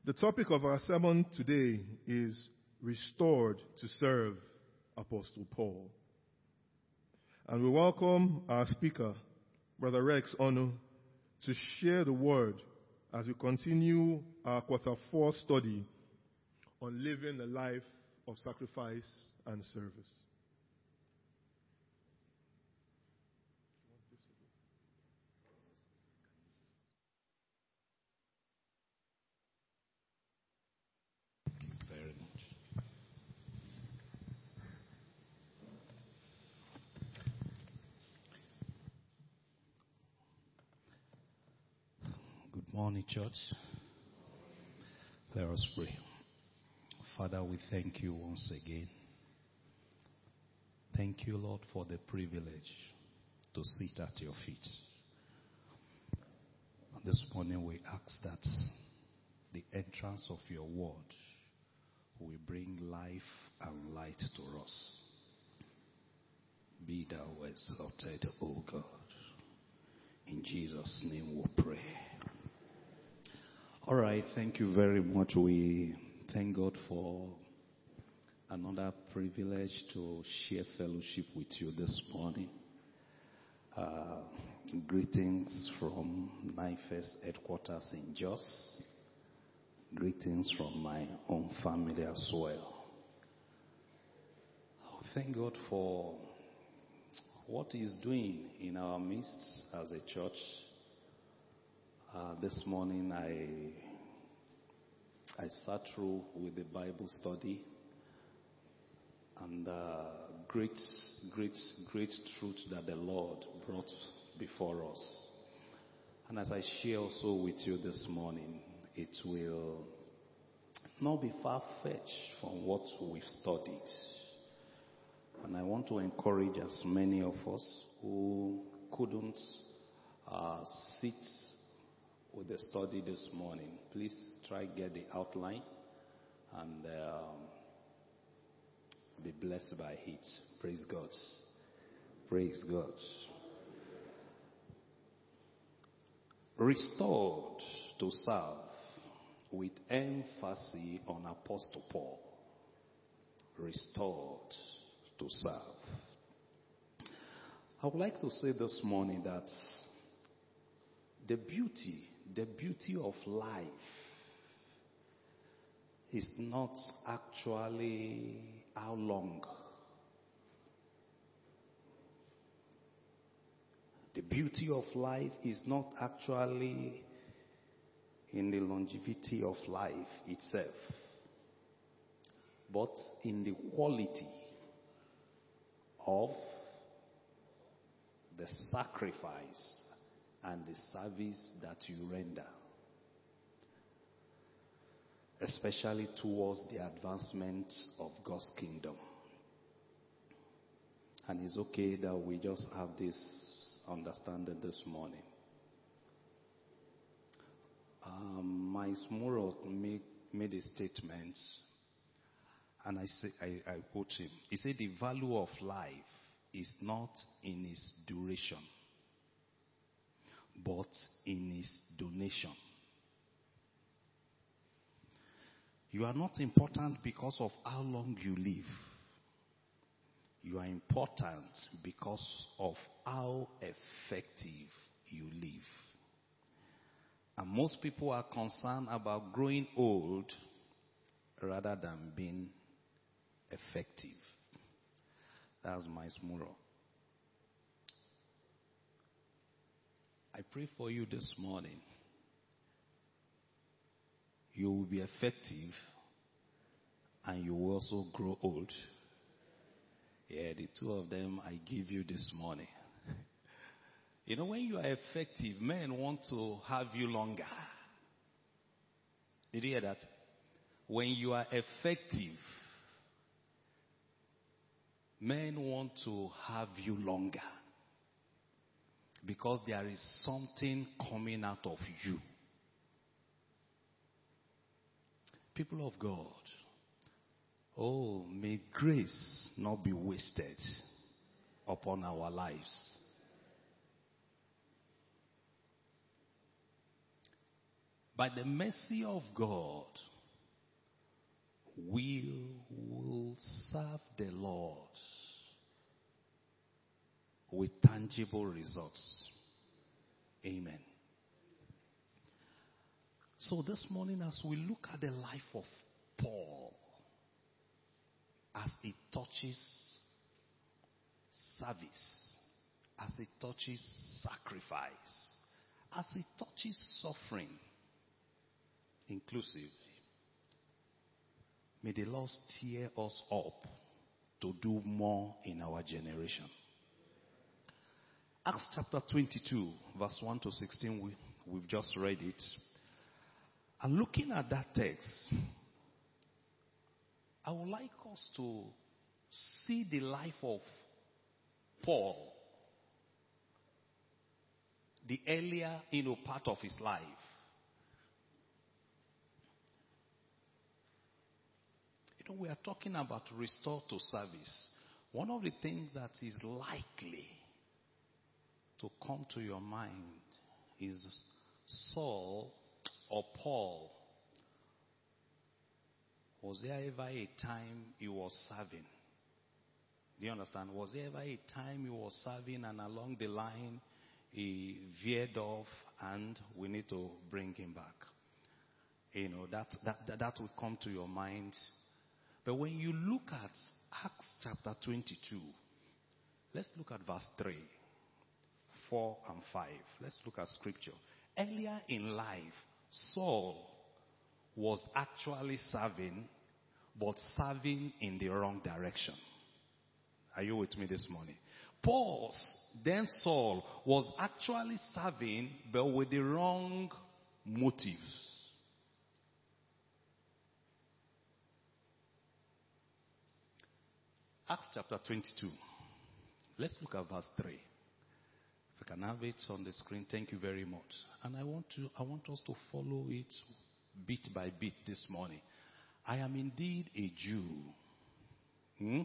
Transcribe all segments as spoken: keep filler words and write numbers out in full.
The topic of our sermon today is Restored to Serve, Apostle Paul. And we welcome our speaker, Brother Rex Ono, to share the word as we continue our quarter four study on living a life of sacrifice and service. Morning, church. Let us pray. Father, we thank you once again. Thank you, Lord, for the privilege to sit at your feet. This morning we ask that the entrance of your word will bring life and light to us. Be thou exalted, O God. In Jesus' name we pray. All right, thank you very much. We thank God for another privilege to share fellowship with you this morning. Uh, greetings from Nifest headquarters in Jos. Greetings from my own family as well. Thank God for what He's doing in our midst as a church. Uh, this morning I I sat through with the Bible study, and uh, great, great, great truth that the Lord brought before us. And as I share also with you this morning, it will not be far-fetched from what we've studied. And I want to encourage as many of us who couldn't uh, sit with the study this morning, please try get the outline and um, be blessed by it. Praise God. Praise God. Restored to serve, with emphasis on Apostle Paul. Restored to serve. I would like to say this morning that the beauty The beauty of life is not actually how long. The beauty of life is not actually in the longevity of life itself, but in the quality of the sacrifice and the service that you render, especially towards the advancement of God's kingdom. And it's okay that we just have this understanding this morning. Um, Miles Morrow made, made a statement, and I, say, I, I quote him. He said, the value of life is not in its duration, but in his donation. You are not important because of how long you live. You are important because of how effective you live. And most people are concerned about growing old rather than being effective. That's my Morrow. I pray for you this morning. You will be effective and you will also grow old. Yeah, the two of them I give you this morning. You know, when you are effective, men want to have you longer. Did you hear that? When you are effective, men want to have you longer. Because there is something coming out of you. People of God, oh, may grace not be wasted upon our lives. by the mercy of God, we will serve the Lord with tangible results. Amen. So this morning, as we look at the life of Paul, as it touches service, as it touches sacrifice, as it touches suffering, inclusive, may the Lord stir us up to do more in our generation. Acts chapter twenty-two, verse one to sixteen, we, we've just read it. And looking at that text, I would like us to see the life of Paul, the earlier, you know, part of his life. You know, we are talking about restore to service. One of the things that is likely to come to your mind is Saul or Paul. Was there ever a time he was serving? Do you understand? Was there ever a time he was serving and along the line he veered off and we need to bring him back? You know, that, that, that, that will come to your mind. But when you look at Acts chapter twenty-two, let's look at verse three, four and five. Let's look at scripture. Earlier in life, Saul was actually serving, but serving in the wrong direction. Are you with me this morning? Paul, then Saul, was actually serving, but with the wrong motives. Acts chapter twenty-two. Let's look at verse three. If I can have it on the screen, thank you very much. And I want to, I want us to follow it bit by bit this morning. I am indeed a Jew. Hmm?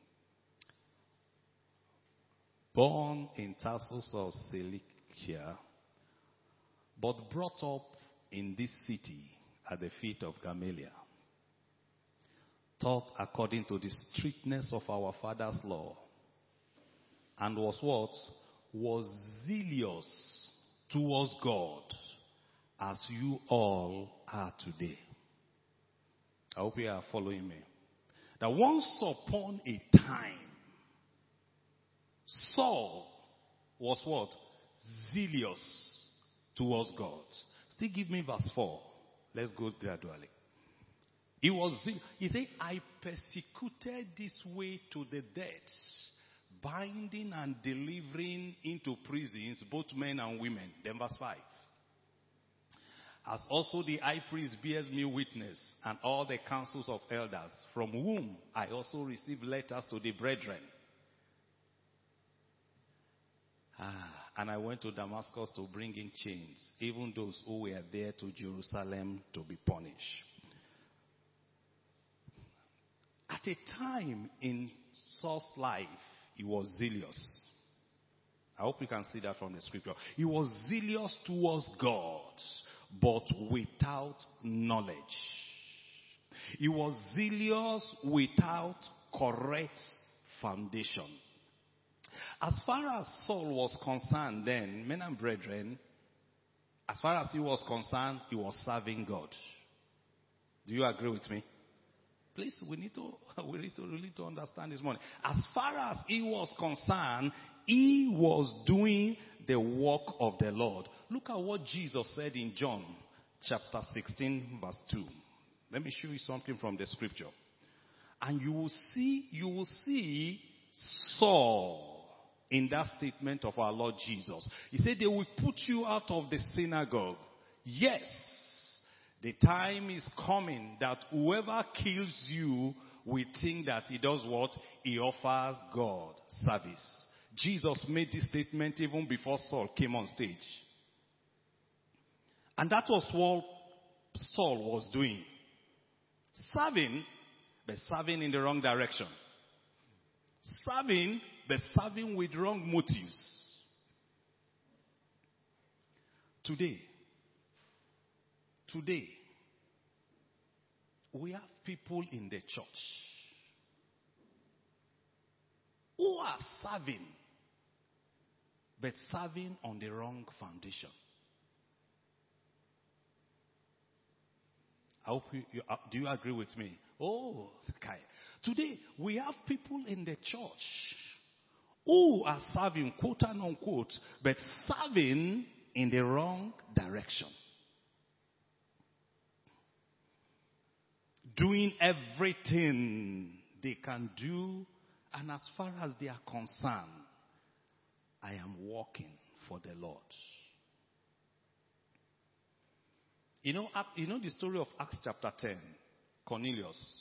Born in Tarsus of Cilicia, but brought up in this city at the feet of Gamaliel. Taught according to the strictness of our father's law. And was what? Was zealous towards God, as you all are today. I hope you are following me. That once upon a time, Saul was what? Zealous towards God. Still give me verse four. Let's go gradually. He was, he said, I persecuted this way to the death, binding and delivering into prisons both men and women. Then verse five. As also the high priest bears me witness, and all the councils of elders, from whom I also received letters to the brethren. Ah, and I went to Damascus to bring in chains, even those who were there to Jerusalem to be punished. At a time in Saul's life, he was zealous. I hope you can see that from the scripture. He was zealous towards God, but without knowledge. He was zealous without correct foundation. As far as Saul was concerned then, men and brethren, as far as he was concerned, he was serving God. Do you agree with me? Please, we need to we need to really to understand this morning. As far as he was concerned, he was doing the work of the Lord. Look at what Jesus said in John chapter sixteen, verse two. Let me show you something from the scripture. And you will see, you will see Saul in that statement of our Lord Jesus. He said, they will put you out of the synagogue. Yes. The time is coming that whoever kills you will think that he does what? He offers God service. Jesus made this statement even before Saul came on stage. And that was what Saul was doing. Serving, but serving in the wrong direction. Serving, but serving with wrong motives. Today, today, we have people in the church who are serving, but serving on the wrong foundation. I hope you, you uh, do you agree with me? Oh, okay. Today, we have people in the church who are serving, quote and unquote, but serving in the wrong direction. Doing everything they can do, and as far as they are concerned, I am working for the Lord. You know, you know the story of Acts chapter ten, Cornelius.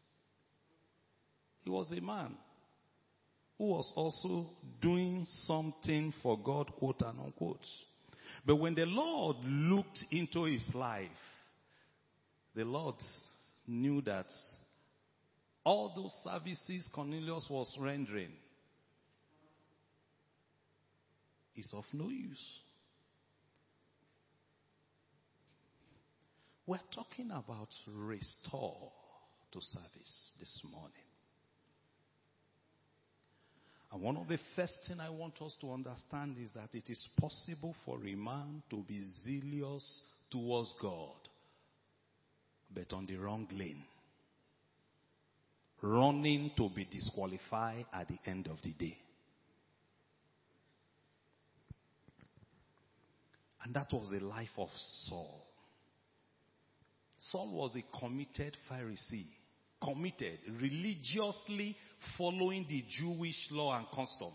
He was a man who was also doing something for God, quote and unquote. But when the Lord looked into his life, the Lord knew that all those services Cornelius was rendering is of no use. We're talking about restore to service this morning. And one of the first things I want us to understand is that it is possible for a man to be zealous towards God, but on the wrong lane. Running to be disqualified at the end of the day. And that was the life of Saul. Saul was a committed Pharisee. Committed, religiously following the Jewish law and custom.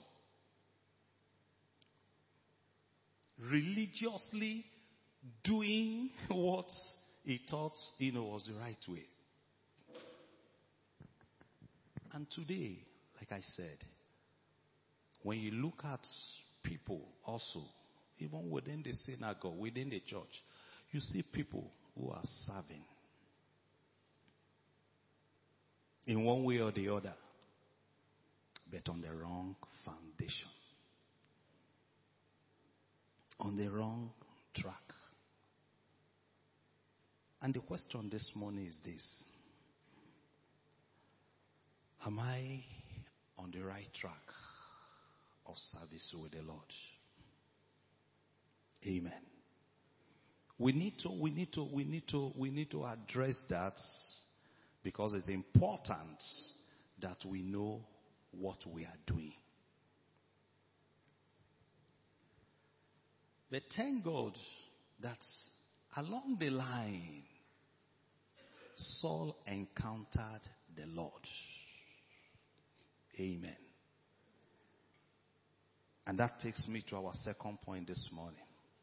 Religiously doing what he thought, you know, was the right way. And today, like I said, when you look at people also, even within the synagogue, within the church, you see people who are serving in one way or the other, but on the wrong foundation, on the wrong track. And the question this morning is this: am I on the right track of service with the Lord? Amen. We need to, we need to, we need to, we need to address that, because it's important that we know what we are doing. But thank God that along the line, Saul encountered the Lord. Amen. And that takes me to our second point this morning.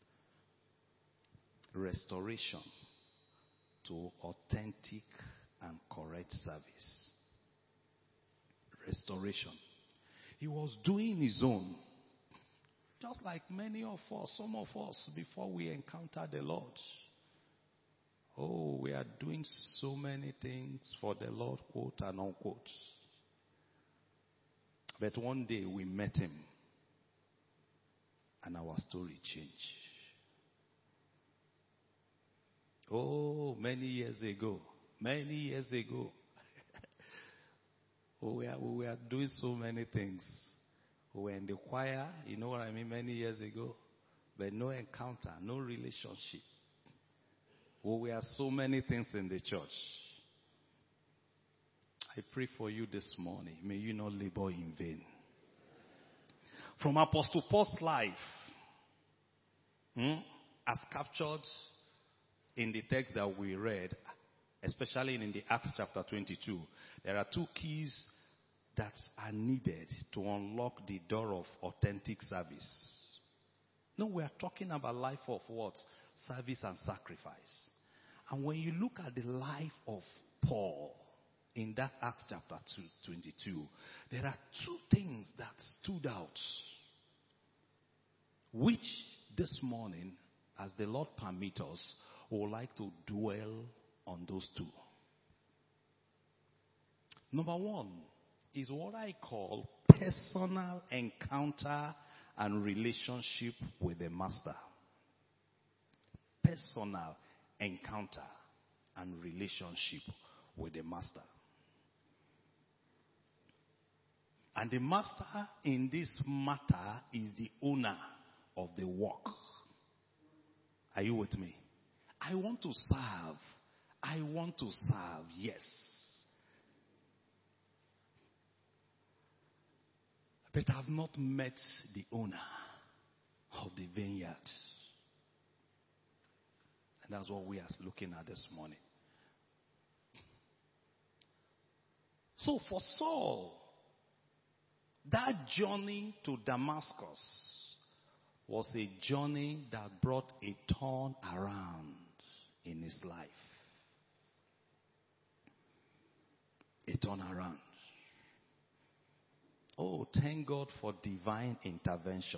Restoration to authentic and correct service. Restoration. He was doing his own. Just like many of us, some of us, before we encounter the Lord. Oh, we are doing so many things for the Lord, quote and unquote. But one day we met him, and our story changed. Oh, many years ago, many years ago, oh, we, are, we were doing so many things. We were in the choir, you know what I mean, many years ago, but no encounter, no relationship. Oh, we have so many things in the church. I pray for you this morning. May you not labor in vain. From Apostle Paul's life, hmm, as captured in the text that we read, especially in the Acts chapter twenty-two, there are two keys that are needed to unlock the door of authentic service. No, we are talking about life of what? Service and sacrifice. And when you look at the life of Paul in that Acts chapter twenty-two, there are two things that stood out, which this morning, as the Lord permit us, we would like to dwell on those two. Number one is what I call personal encounter and relationship with the Master. Personal encounter and relationship with the master. And the master in this matter is the owner of the work. Are you with me? I want to serve. I want to serve, yes. But I've not met the owner of the vineyard. And that's what we are looking at this morning. So for Saul, that journey to Damascus was a journey that brought a turn around in his life. A turn around. Oh, thank God for divine intervention.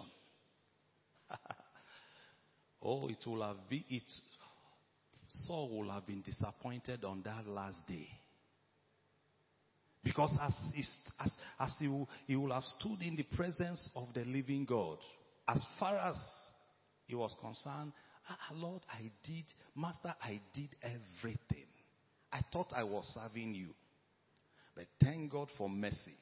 Oh, it will have been, it, Saul will have been disappointed on that last day. Because as, as, as he, will, he will have stood in the presence of the living God, as far as he was concerned, ah, Lord, I did, Master, I did everything. I thought I was serving you. But thank God for mercy.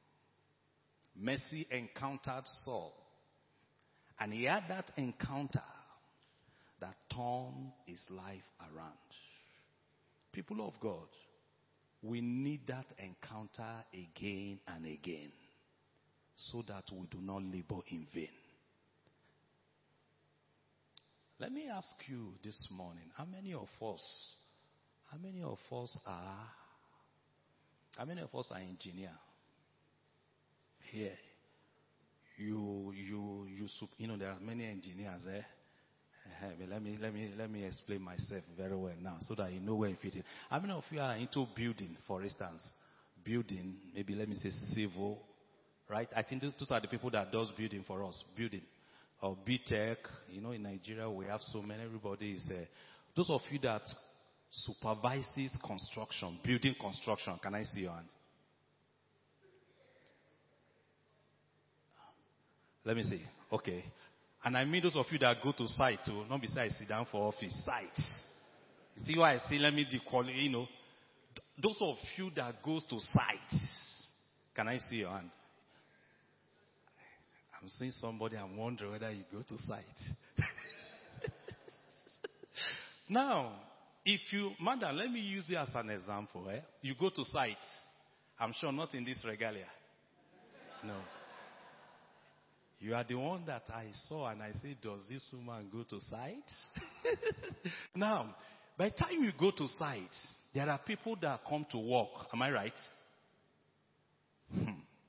Mercy encountered Saul. And he had that encounter that turned his life around. People of God, we need that encounter again and again so that we do not labor in vain. Let me ask you this morning, how many of us, how many of us are, how many of us are engineer? Here, you, you, you, you know, there are many engineers there. Eh? Uh, but let me, let me, let me explain myself very well now so that you know where you fit in. How many of you are into building, for instance? Building, maybe let me say civil, right? I think those are the people that does building for us, building. Or B Tech, you know, in Nigeria we have so many, everybody is, uh, those of you that supervises construction, building construction, can I see your hand? Let me see. Okay. And I mean those of you that go to site too, not besides sit down for office, site. You see why I say let me decall, you know, those of you that goes to site, can I see your hand? I'm seeing somebody, I'm wondering whether you go to site. Now, if you, madam, let me use you as an example. Eh? You go to site. I'm sure not in this regalia. No. You are the one that I saw and I said, does this woman go to site? Now, by the time you go to site, there are people that come to work. Am I right? Hmm.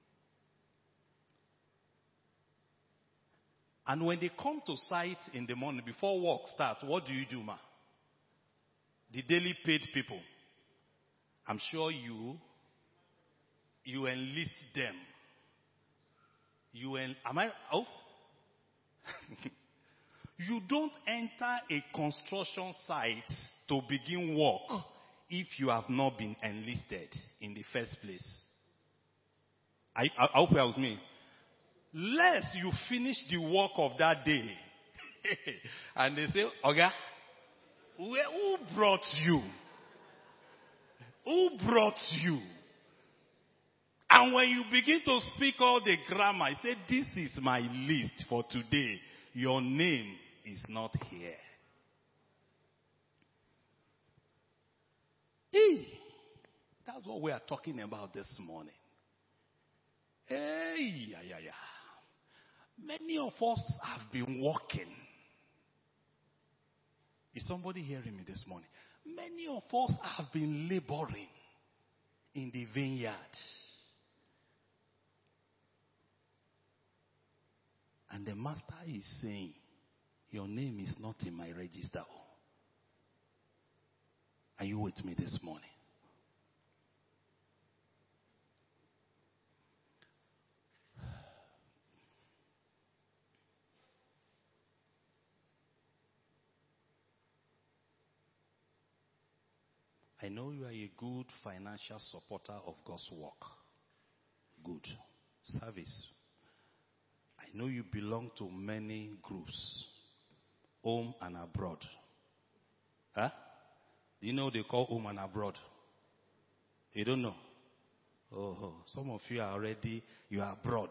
And when they come to site in the morning, before work starts, what do you do, ma? The daily paid people. I'm sure you, you enlist them. You en- am I? Oh, you don't enter a construction site to begin work if you have not been enlisted in the first place. I, I, I hope you are with me. Lest you finish the work of that day, and they say, "Oga, where, who brought you? Who brought you?" And when you begin to speak all the grammar, you say, "This is my list for today. Your name is not here." Hey, that's what we are talking about this morning. Hey, yeah, yeah, yeah. Many of us have been working. Is somebody hearing me this morning? Many of us have been laboring in the vineyard. And the master is saying, your name is not in my register. Are you with me this morning? I know you are a good financial supporter of God's work. Good. Service. I know you belong to many groups, home and abroad. Huh? You know they call home and abroad. You don't know? Oh, some of you are already, you are abroad.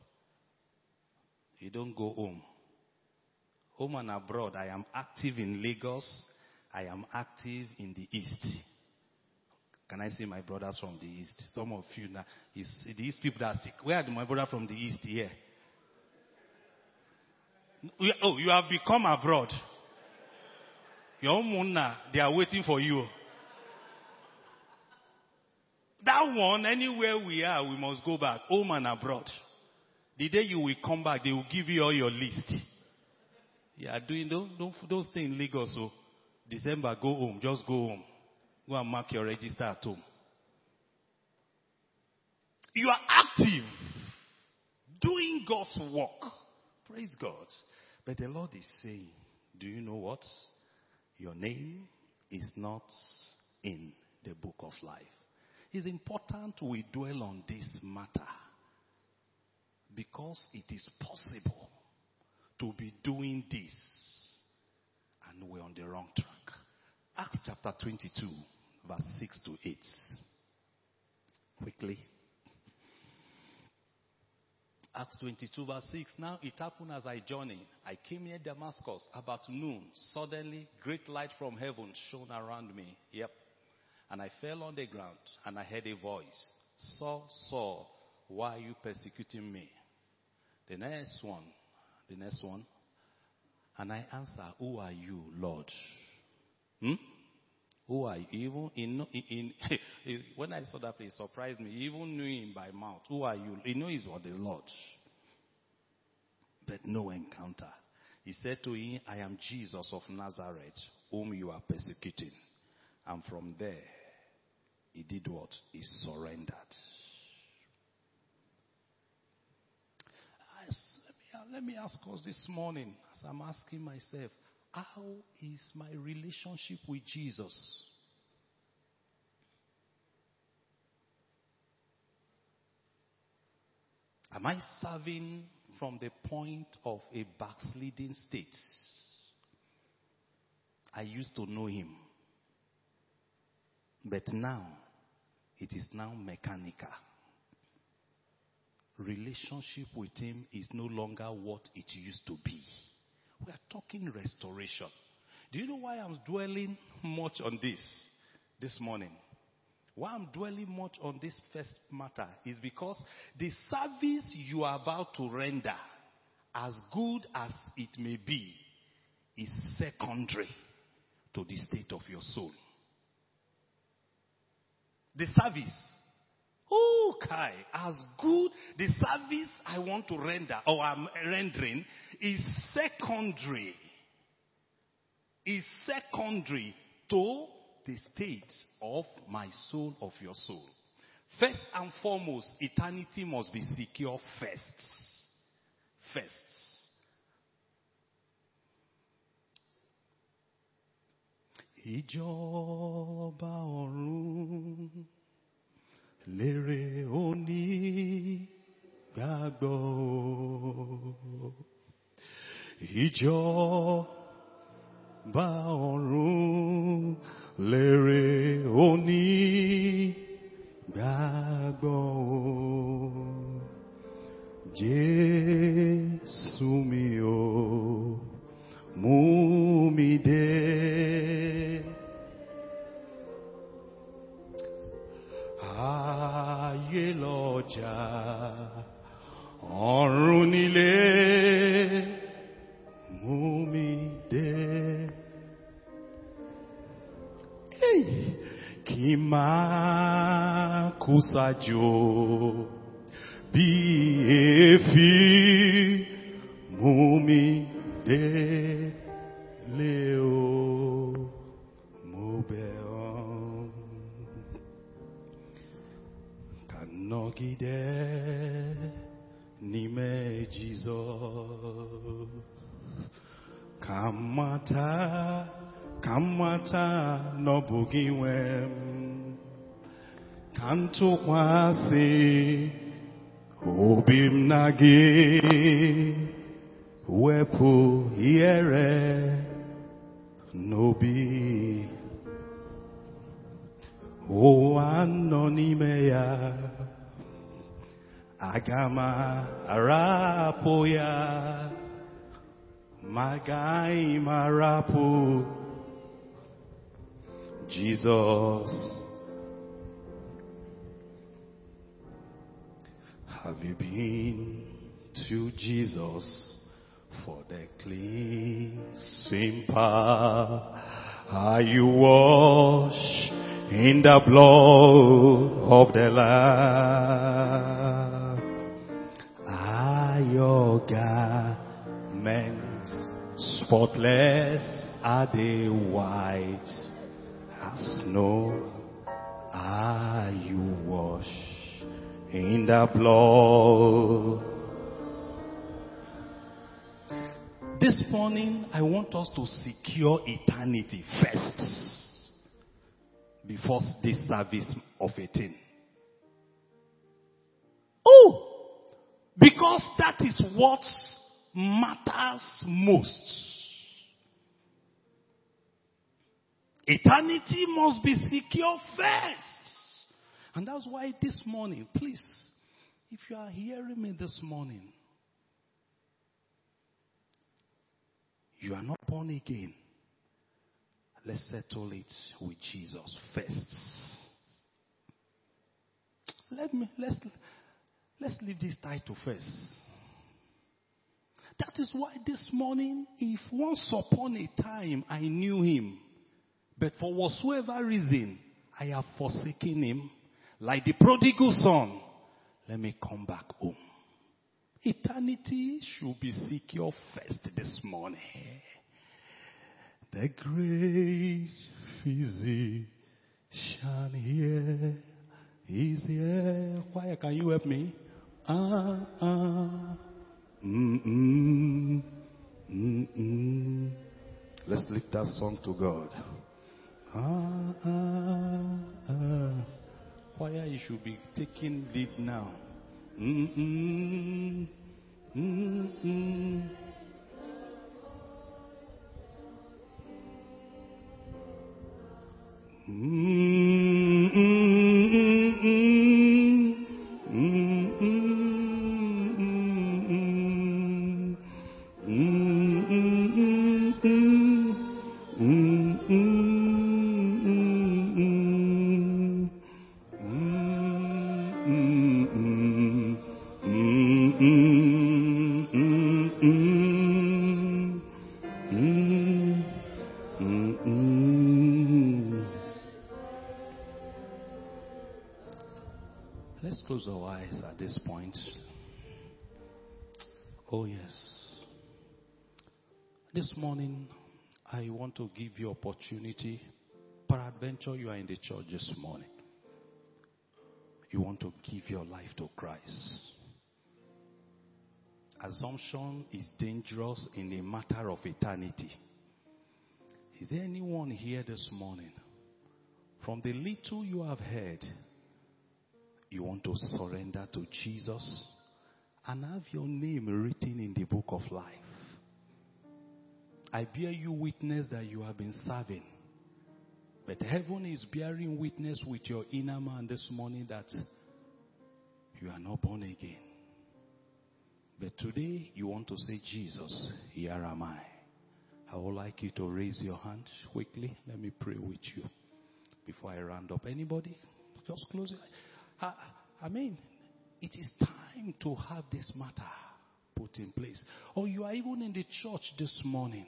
You don't go home. Home and abroad, I am active in Lagos. I am active in the East. Can I see my brothers from the East? Some of you now, is the East people that sick. Where are my brothers from the East here? Oh, you have become abroad. Your own now, they are waiting for you. That one, anywhere we are, we must go back. Home and abroad. The day you will come back, they will give you all your list. You are doing those, those things in Lagos. So December, go home. Just go home. Go and mark your register at home. You are active. Doing God's work. Praise God. But the Lord is saying, do you know what? Your name is not in the book of life. It's important we dwell on this matter. Because it is possible to be doing this and we're on the wrong track. Acts chapter twenty-two, verse six to eight. Quickly. Acts twenty-two, verse six. Now it happened as I journeyed. I came near Damascus about noon. Suddenly, great light from heaven shone around me. Yep. And I fell on the ground and I heard a voice. Saul, Saul, why are you persecuting me? The next one. The next one. And I answer, who are you, Lord? Hmm? Who are you? Even in, in, in when I saw that place, it surprised me. He even knew him by mouth. Who are you? He knows what the Lord. But no encounter. He said to him, I am Jesus of Nazareth, whom you are persecuting. And from there, he did what? He surrendered. Let me ask us this morning, as I'm asking myself, how is my relationship with Jesus? Am I serving from the point of a backsliding state? I used to know him. But now, it is now mechanical. Relationship with him is no longer what it used to be. We are talking restoration. Do you know why I'm dwelling much on this this morning? Why I'm dwelling much on this first matter is because the service you are about to render, as good as it may be, is secondary to the state of your soul. The service, oh, Kai, as good, the service I want to render or I'm rendering is secondary. Is secondary to the state of my soul, of your soul. First and foremost, eternity must be secure first. First. Ìjọba ọ̀run lérè òní gbàgbọ́. Ìjọba ọ̀run lérè òní gbàgbọ́. Jésù mi ò mú mi dé. Ayé lọ́jà, ọ̀run nílé, mú mi dé. Hey! Kí máa kú sájò bí èéfín, mú mi dé lé o, mo bẹ̀ ọ́. Kànágídé ní méjì zọ, kàmáta kàmáta n'ọbụghị nwe m, ka m tụkwasị obi m na gị, wepụ ihere n'obi. O anonimea agama arapoya magai marapo Jesus. Have you been to Jesus for the cleansing power? Are you washed in the blood of the Lamb? Are your garments spotless? Are they white as snow? Are you washed in the blood? This morning, I want us to secure eternity first before this service of eighteen. Oh! Because that is what matters most. Eternity must be secure first. And that's why this morning, please, if you are hearing me this morning, you are not born again, let's settle it with Jesus first. Let me, let's, let's leave this title first. That is why this morning, if once upon a time I knew him, but for whatsoever reason I have forsaken him, like the prodigal son, let me come back home. Eternity should be secure first this morning. The great physician here is here. Choir, can you help me? Ah, ah. Mm-mm. Mm-mm. Let's lift that song to God. Ah, ah, ah. Choir, you should be taking lead now. Mm-mm. Mm-mm. Let's close our eyes at this point. Oh yes. This morning, I want to give you opportunity. Peradventure, you are in the church this morning. You want to give your life to Christ. Assumption is dangerous in a matter of eternity. Is there anyone here this morning? From the little you have heard, you want to surrender to Jesus and have your name written in the book of life. I bear you witness that you have been serving. But heaven is bearing witness with your inner man this morning that you are not born again. But today you want to say, Jesus, here am I. I would like you to raise your hand quickly. Let me pray with you before I round up. Anybody? Just close it. I, I mean, it is time to have this matter put in place. Or you are even in the church this morning.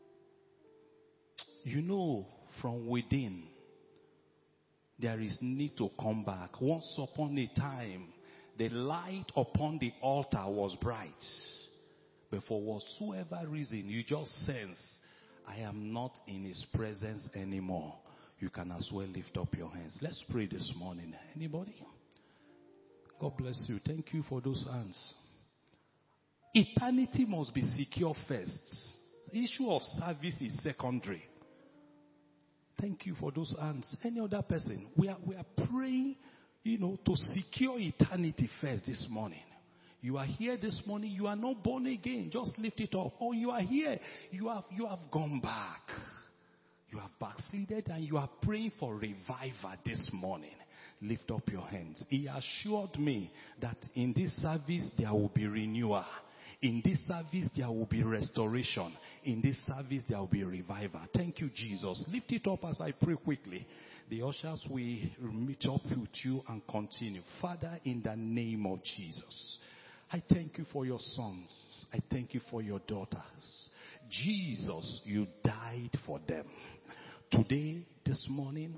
You know from within there is need to come back. Once upon a time, the light upon the altar was bright. But for whatsoever reason, you just sense, I am not in his presence anymore. You can as well lift up your hands. Let's pray this morning. Anybody? God bless you. Thank you for those hands. Eternity must be secure first. The issue of service is secondary. Thank you for those hands. Any other person? We are, we are praying, you know, to secure eternity first this morning. You are here this morning, you are not born again. Just lift it up. Or you are here, you have, you have gone back. You have backslided and you are praying for revival this morning. Lift up your hands. He assured me that in this service there will be renewal. In this service there will be restoration. In this service there will be revival. Thank you, Jesus. Lift it up as I pray quickly. The ushers will meet up with you and continue. Father, in the name of Jesus, I thank you for your sons. I thank you for your daughters. Jesus, you died for them. Today, this morning,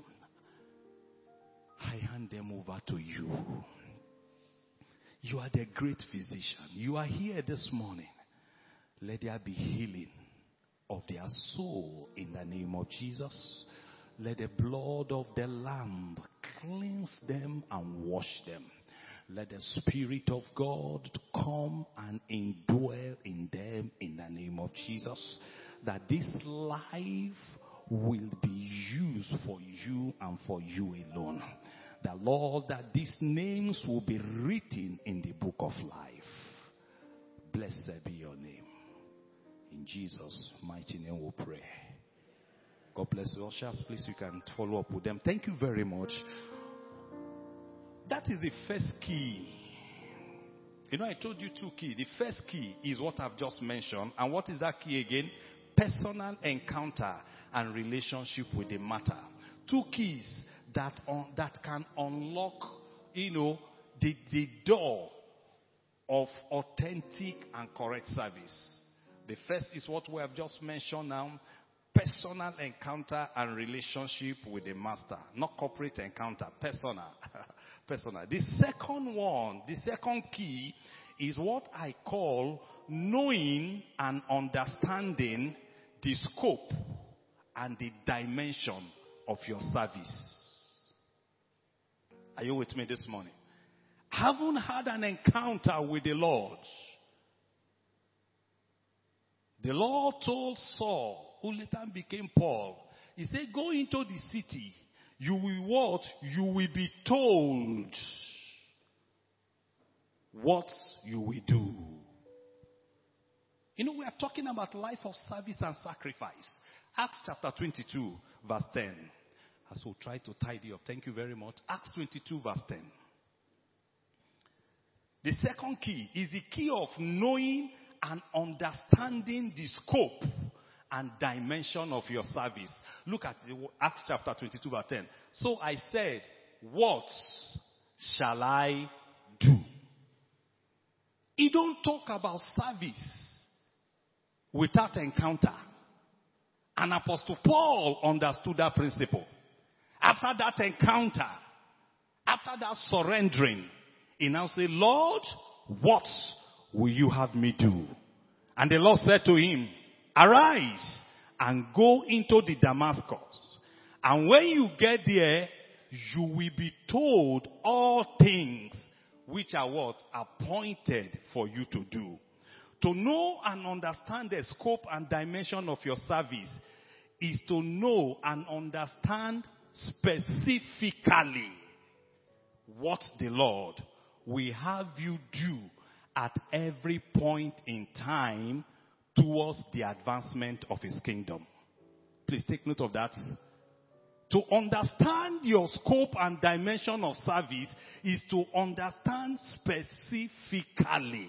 I hand them over to you. You are the great physician. You are here this morning. Let there be healing of their soul in the name of Jesus. Let the blood of the Lamb cleanse them and wash them. Let the Spirit of God come and indwell in them in the name of Jesus. That this life will be used for you and for you alone. The Lord, that these names will be written in the book of life. Blessed be your name. In Jesus' mighty name we pray. God bless you. Ushers, please, you can follow up with them. Thank you very much. That is the first key. You know, I told you two keys. The first key is what I've just mentioned. And what is that key again? Personal encounter and relationship with the matter. Two keys that un, that can unlock, you know, the, the door of authentic and correct service. The first is what we have just mentioned now. Personal encounter and relationship with the master. Not corporate encounter. Personal. Personal. The second one, the second key is what I call knowing and understanding the scope and the dimension of your service. Are you with me this morning? Haven't had an encounter with the Lord. The Lord told Saul, who later became Paul, he said, go into the city. You will what? You will be told what you will do. You know, we are talking about life of service and sacrifice. Acts chapter twenty-two, verse ten. As we'll try to tidy up. Thank you very much. Acts twenty-two, verse ten. The second key is the key of knowing and understanding the scope and dimension of your service. Look at Acts chapter twenty-two, verse ten. So I said, what shall I do? He don't talk about service without encounter. And Apostle Paul understood that principle. After that encounter, after that surrendering, he now said, Lord, what will you have me do? And the Lord said to him, arise and go into the Damascus. And when you get there, you will be told all things which are what? Appointed for you to do. To know and understand the scope and dimension of your service is to know and understand specifically what the Lord will have you do at every point in time towards the advancement of his kingdom. Please take note of that. To understand your scope and dimension of service is to understand specifically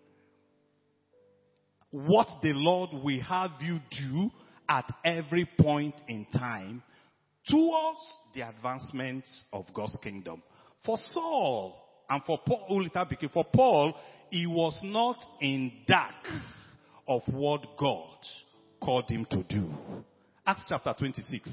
what the Lord will have you do at every point in time towards the advancement of God's kingdom. For Saul and for Paul, for Paul, he was not in dark of what God called him to do. Acts chapter twenty-six.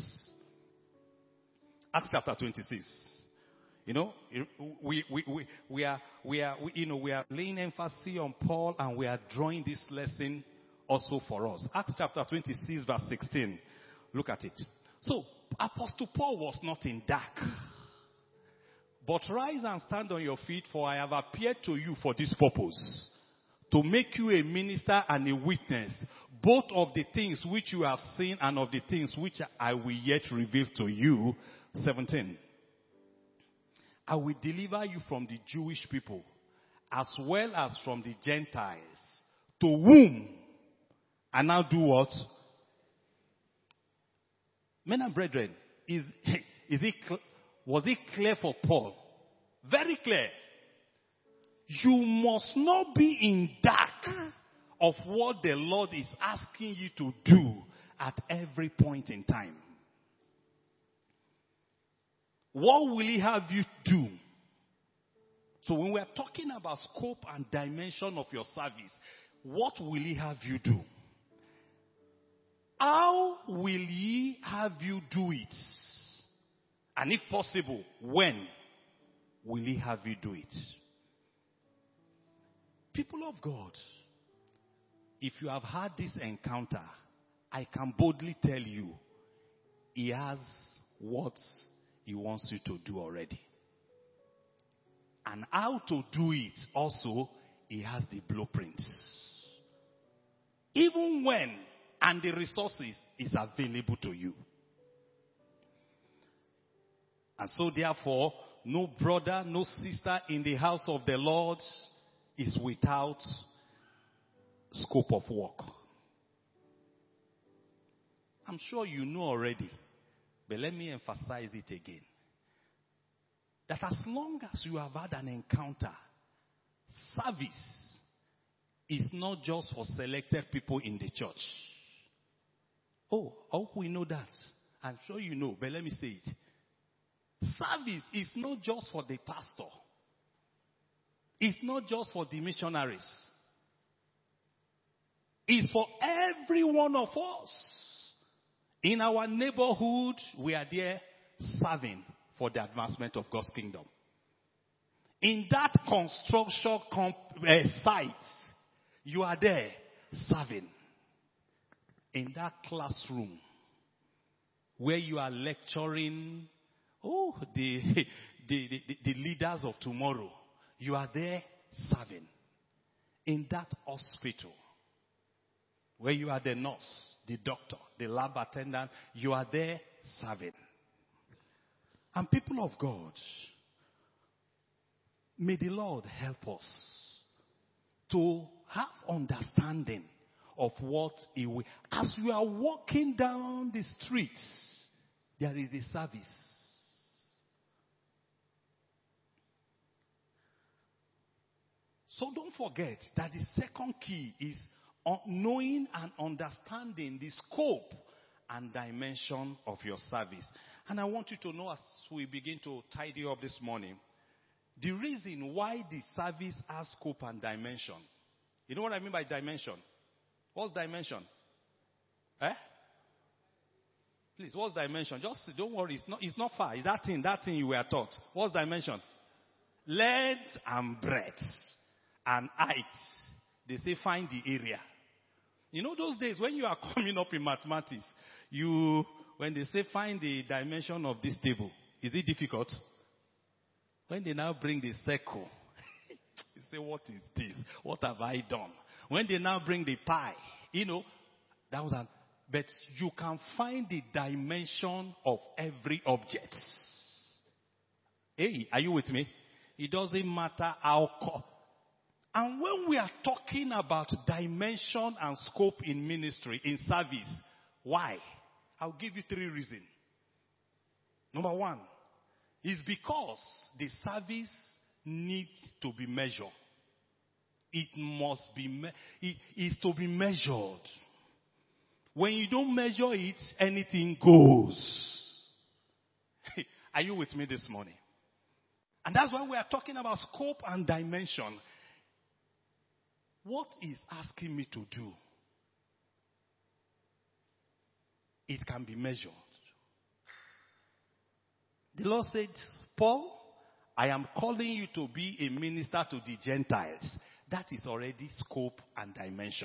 Acts chapter twenty-six. You know, we, we, we, we are, we are, we, you know, we are laying emphasis on Paul and we are drawing this lesson also for us. Acts chapter twenty-six verse sixteen. Look at it. So, Apostle Paul was not in dark. But rise and stand on your feet, for I have appeared to you for this purpose. To make you a minister and a witness, both of the things which you have seen and of the things which I will yet reveal to you. seventeen. I will deliver you from the Jewish people, as well as from the Gentiles, to whom I now do what? Men and brethren, is, is it, was it clear for Paul? Very clear. You must not be in dark of what the Lord is asking you to do at every point in time. What will He have you do? So when we are talking about scope and dimension of your service, what will He have you do? How will He have you do it? And if possible, when will He have you do it? People of God, if you have had this encounter, I can boldly tell you, He has what He wants you to do already. And how to do it also, He has the blueprints. Even when, and the resources is available to you. And so therefore, no brother, no sister in the house of the Lord is without scope of work. I'm sure you know already, but let me emphasize it again. That as long as you have had an encounter, service is not just for selected people in the church. Oh, I hope we know that. I'm sure you know, but let me say it. Service is not just for the pastor. It's not just for the missionaries. It's for every one of us. In our neighborhood, we are there serving for the advancement of God's kingdom. In that construction comp- uh, site, you are there serving. In that classroom, where you are lecturing, oh, the, the, the, the leaders of tomorrow, you are there serving. In that hospital, where you are the nurse, the doctor, the lab attendant, you are there serving. And people of God, may the Lord help us to have understanding of what He will. As you are walking down the streets, there is a service. So don't forget that the second key is knowing and understanding the scope and dimension of your service. And I want you to know, as we begin to tidy up this morning, the reason why the service has scope and dimension. You know what I mean by dimension? What's dimension? Eh? Please, what's dimension? Just don't worry, it's not, it's not far. It's that thing, that thing you were taught. What's dimension? Length and breadth and height. They say find the area. You know those days when you are coming up in mathematics, you, when they say find the dimension of this table, is it difficult? When they now bring the circle, you say, what is this? What have I done? When they now bring the pie, you know, that was an, but you can find the dimension of every object. Hey, are you with me? It doesn't matter how. Co- and when we are talking about dimension and scope in ministry, in service, why? I'll give you three reasons. Number one, is because the service needs to be measured. It must be, me- it is to be measured. When you don't measure it, anything goes. Are you with me this morning? And that's why we are talking about scope and dimension. What is asking me to do? It can be measured. The Lord said, Paul, I am calling you to be a minister to the Gentiles. That is already scope and dimension.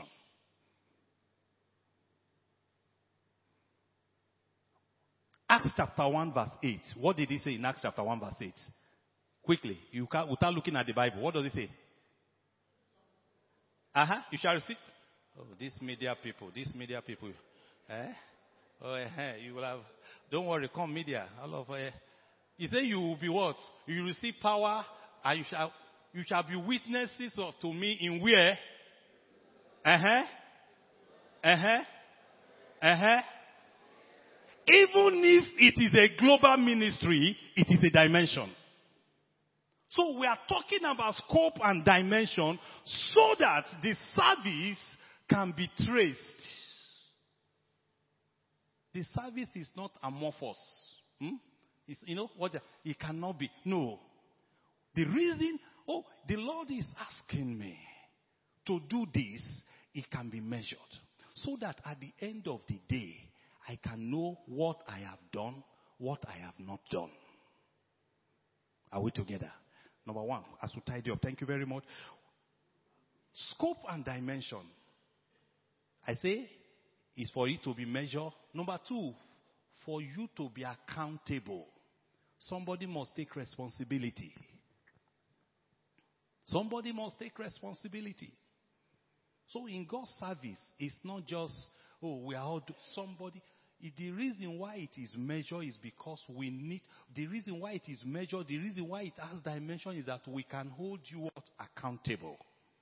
Acts chapter one verse eight. What did he say in Acts chapter one verse eight? Quickly, you can, without looking at the Bible, what does it say? Uh-huh, you shall receive. Oh, these media people, these media people. Eh? Oh, eh, you will have, don't worry, come media. All of, eh. He said you will be what? You will receive power and you shall, you shall be witnesses of, to me in where? Uh-huh. Uh-huh. Uh-huh. Even if it is a global ministry, it is a dimension. So we are talking about scope and dimension so that the service can be traced. The service is not amorphous. Hmm? It's, you know what? It cannot be. No. The reason, oh, the Lord is asking me to do this, it can be measured. So that at the end of the day, I can know what I have done, what I have not done. Are we together? Number one, as we tidy up, thank you very much. Scope and dimension, I say, is for it to be measured. Number two, for you to be accountable. Somebody must take responsibility. Somebody must take responsibility. So in God's service, it's not just, oh, we are all do- somebody. The reason why it is measured is because we need, the reason why it is measured, the reason why it has dimension is that we can hold you what? Accountable.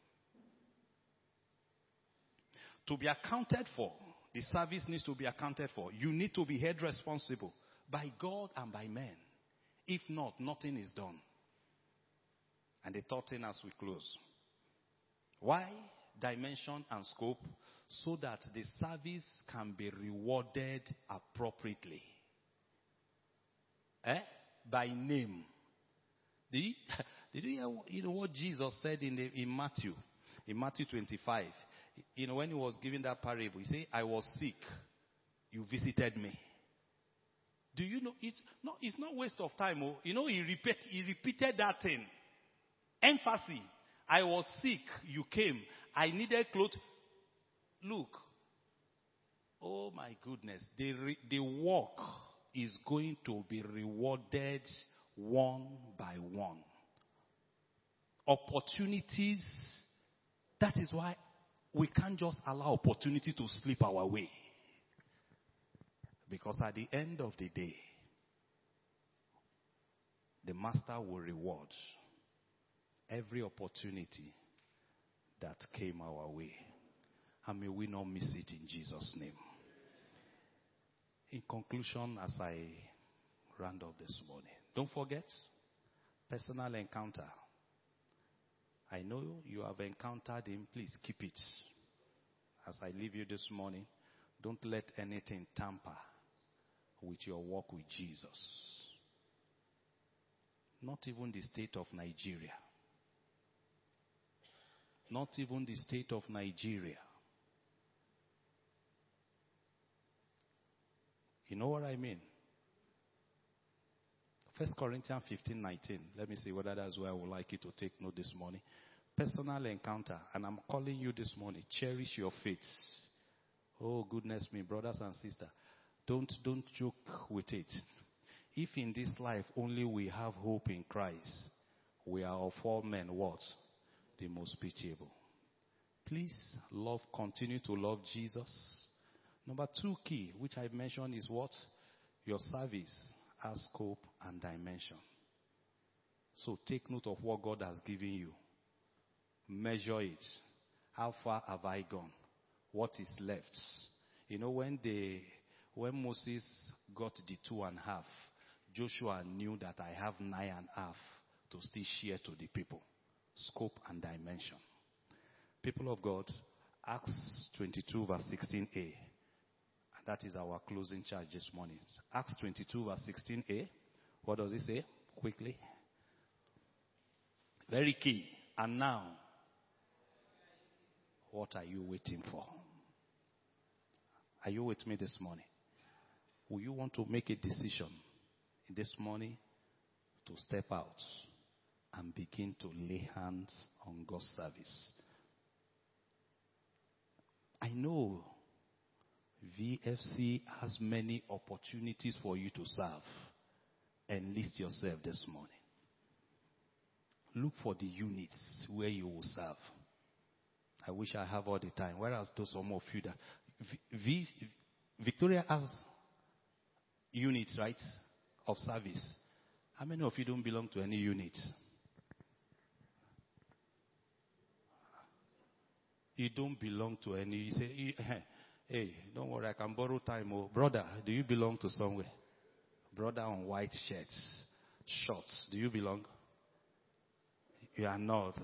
To be accounted for, the service needs to be accounted for. You need to be held responsible by God and by men. If not, nothing is done. And the third thing as we close. Why dimension and scope? So that the service can be rewarded appropriately. Eh? By name. Did you, did you hear you know, what Jesus said in, the, in Matthew? In Matthew twenty-five. You know, when he was giving that parable, he said, I was sick. You visited me. Do you know, it, no, it's not waste of time. Oh. You know, he, repeat, he repeated that thing. Emphasis. I was sick. You came. I needed clothes. Look, oh my goodness, the, re, the work is going to be rewarded one by one. Opportunities, that is why we can't just allow opportunity to slip our way. Because at the end of the day, the master will reward every opportunity that came our way. And may we not miss it in Jesus' name. In conclusion, as I round up this morning, don't forget, personal encounter. I know you have encountered him. Please keep it. As I leave you this morning, don't let anything tamper with your walk with Jesus. Not even the state of Nigeria. Not even the state of Nigeria. You know what I mean? First Corinthians fifteen nineteen. Let me see whether that's where I would like you to take note this morning. Personal encounter. And I'm calling you this morning. Cherish your faith. Oh, goodness me, brothers and sisters. Don't, don't joke with it. If in this life only we have hope in Christ, we are of all men what? The most pitiable. Please love, continue to love Jesus. Number two key, which I mentioned, is what? Your service has scope and dimension. So take note of what God has given you. Measure it. How far have I gone? What is left? You know, when they, when Moses got the two and a half, Joshua knew that I have nine and a half to still share to the people. Scope and dimension. People of God, Acts twenty-two verse sixteen a. That is our closing charge this morning. Acts twenty-two verse sixteen a. What does it say? Quickly. Very key. And now, what are you waiting for? Are you with me this morning? Will you want to make a decision this morning to step out and begin to lay hands on God's service? I know V F C has many opportunities for you to serve. Enlist yourself this morning. Look for the units where you will serve. I wish I have all the time. Whereas those some of you that v, v, Victoria has units, right, of service. How many of you don't belong to any unit? You don't belong to any. You say, Hey, don't worry, I can borrow time. Oh, brother, do you belong to somewhere? Brother on white shirts, shorts, do you belong? You are not.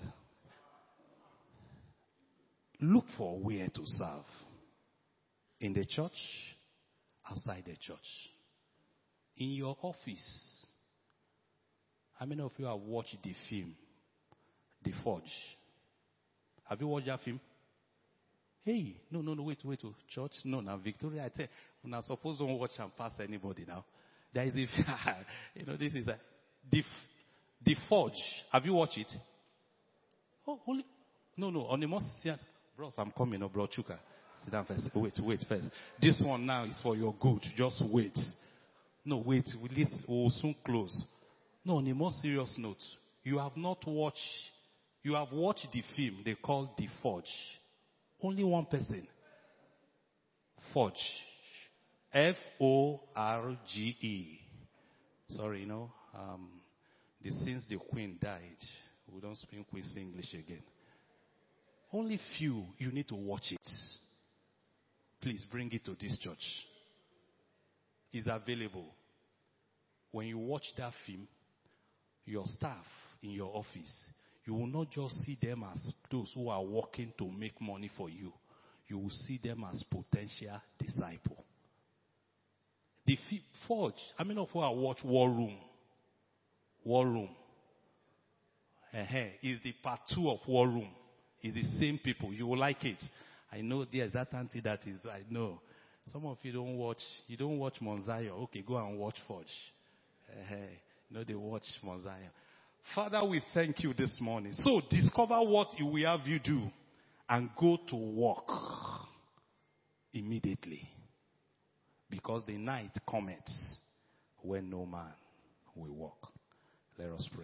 Look for where to serve. In the church, outside the church. In your office. How many of you have watched the film, The Forge? Have you watched that film? Hey, no, no, no, wait, wait, wait. Church? No, now, Victoria, I tell you, we're not supposed to watch and pass anybody now. There is a, you know, this is a, the, the Forge. Have you watched it? Oh, holy, no, no, on the most, bros, I'm coming, no, bro, Chuka. Sit down first. Wait, wait first. This one now is for your good. Just wait. No, wait, we will soon close. No, on a more serious note, you have not watched, you have watched the film they call The Forge. Only one person. Forge. F O R G E. Sorry, you know, um, the, since the Queen died, we don't speak Queen's English again. Only few, you need to watch it. Please bring it to this church. It's available. When you watch that film, your staff in your office, you will not just see them as those who are working to make money for you. You will see them as potential disciple. The Forge, I mean, of who I watch War Room. War Room. Uh-huh. Is the part two of War Room. It's the same people. You will like it. I know there's that auntie that is, I know. Some of you don't watch, you don't watch Mount Zion. Okay, go and watch Forge. Uh-huh. You know, they watch Mount Zion. Father, we thank you this morning. So discover what we have you do and go to work immediately. Because the night cometh when no man will walk. Let us pray.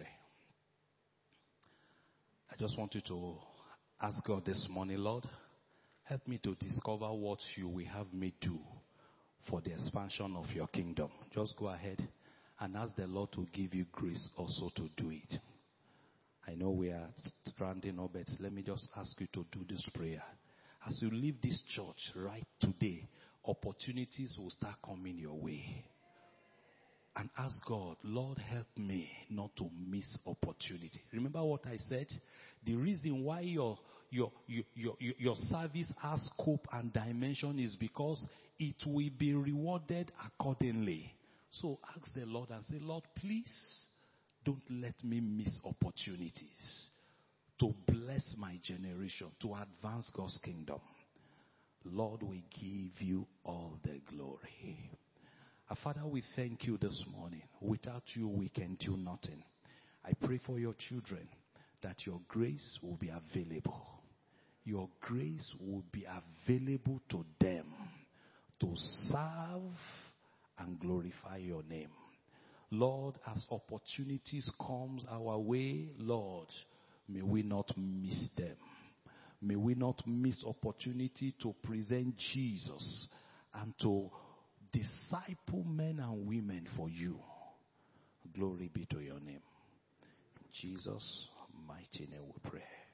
I just want you to ask God this morning, Lord, help me to discover what you will have me do for the expansion of your kingdom. Just go ahead and ask the Lord to give you grace also to do it. I know we are rounding up, but let me just ask you to do this prayer. As you leave this church right today, opportunities will start coming your way. And ask God, Lord, help me not to miss opportunity. Remember what I said? The reason why your, your, your, your, your service has scope and dimension is because it will be rewarded accordingly. So ask the Lord and say, Lord, please don't let me miss opportunities to bless my generation, to advance God's kingdom. Lord, we give you all the glory. Our Father, we thank you this morning. Without you, we can do nothing. I pray for your children that your grace will be available. Your grace will be available to them to serve and glorify your name. Lord, as opportunities come our way, Lord, may we not miss them. May we not miss opportunity to present Jesus and to disciple men and women for you. Glory be to your name. In Jesus' mighty name we pray.